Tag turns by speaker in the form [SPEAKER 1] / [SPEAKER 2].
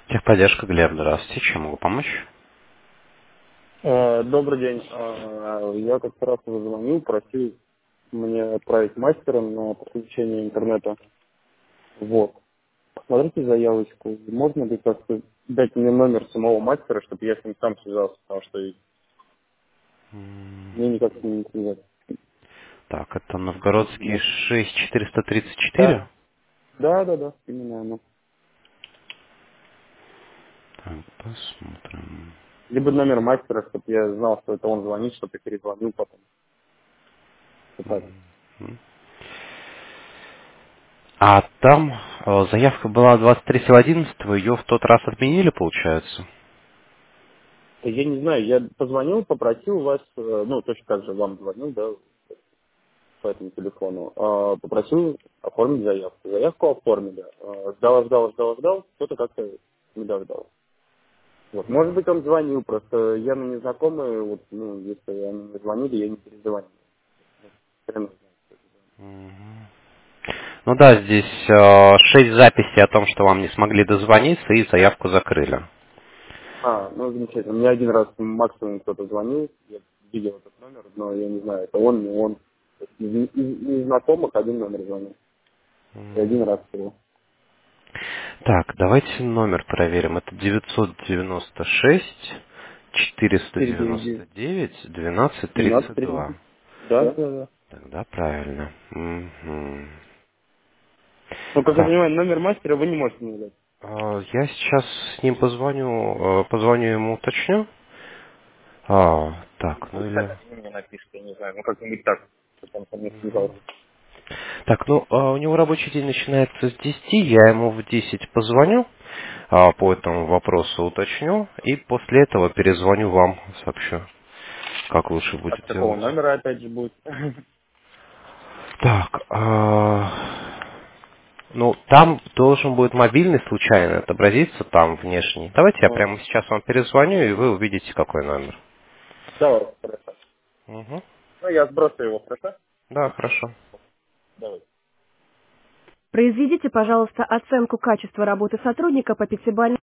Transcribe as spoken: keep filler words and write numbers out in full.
[SPEAKER 1] Техподдержка, Глеб, здравствуйте. Чем могу помочь?
[SPEAKER 2] Э, Добрый день. Э, Я как-то раз уже звонил, просил мне отправить мастера на подключение интернета. Вот. Посмотрите заявочку. Можно ли как-то дать мне номер самого мастера, чтобы я с ним сам связался, потому что
[SPEAKER 1] М,
[SPEAKER 2] мне никак с ним не связать.
[SPEAKER 1] Так, это Новгородский
[SPEAKER 2] Нет.
[SPEAKER 1] шесть четыреста тридцать
[SPEAKER 2] Да.
[SPEAKER 1] четыре.
[SPEAKER 2] Да, да, да, именно оно.
[SPEAKER 1] Так, посмотрим.
[SPEAKER 2] Либо номер мастера, чтобы я знал, что это он звонит, чтобы я перезвонил потом. Вот так.
[SPEAKER 1] М. А там э, заявка была двадцать третьего одиннадцатого, ее в тот раз отменили, получается?
[SPEAKER 2] Я не знаю, я позвонил, попросил вас, э, ну, точно так же вам звонил, да, по этому телефону, а, попросил оформить заявку. Заявку оформили. А, Ждал, ждал, ждал, ждал, кто-то как-то не дождал. Вот. Может быть, он звонил, просто я на незнакомый, вот, ну, если они не звонили, я не перезвонил. Хрен знает.
[SPEAKER 1] Мгм. Ну да, здесь э, шесть записей о том, что вам не смогли дозвониться и заявку закрыли.
[SPEAKER 2] А, ну, замечательно. Мне один раз максимум кто-то звонил, я видел этот номер, но я не знаю, это он, не он. То есть Из, из- из знакомых один номер звонил. И один раз всего.
[SPEAKER 1] Так, давайте номер проверим. Это девятьсот девяносто шесть четыреста
[SPEAKER 2] четыре девять
[SPEAKER 1] девяносто
[SPEAKER 2] девять
[SPEAKER 1] девять двенадцать
[SPEAKER 2] двенадцать
[SPEAKER 1] тридцать
[SPEAKER 2] тридцать.
[SPEAKER 1] два.
[SPEAKER 2] Да, да, да.
[SPEAKER 1] Тогда правильно. Мгм.
[SPEAKER 2] Ну, как я
[SPEAKER 1] Так,
[SPEAKER 2] понимаю, номер мастера вы не можете мне дать.
[SPEAKER 1] а, я сейчас с ним позвоню, э, позвоню ему, уточню. А, так, ну
[SPEAKER 2] Пусть так
[SPEAKER 1] или...
[SPEAKER 2] они мне напишут, я не знаю, ну как-нибудь так, чтобы он со мной
[SPEAKER 1] Мгм.
[SPEAKER 2] связался.
[SPEAKER 1] Так, ну, а, у него рабочий день начинается с десяти, я ему в десять позвоню, а, по этому вопросу уточню, и после этого перезвоню вам, сообщу, как лучше
[SPEAKER 2] А с
[SPEAKER 1] будет
[SPEAKER 2] какого
[SPEAKER 1] делать.
[SPEAKER 2] номера опять же будет?
[SPEAKER 1] Так, а, ну, там должен будет мобильный случайно отобразиться, там внешний. Давайте я
[SPEAKER 2] Ну,
[SPEAKER 1] прямо сейчас вам перезвоню, и вы увидите, какой номер.
[SPEAKER 2] давай, хорошо.
[SPEAKER 1] Угу.
[SPEAKER 2] Ну, я сброшу его, хорошо?
[SPEAKER 1] Да, хорошо.
[SPEAKER 2] Давай.
[SPEAKER 3] Произведите, пожалуйста, оценку качества работы сотрудника по пятибалльной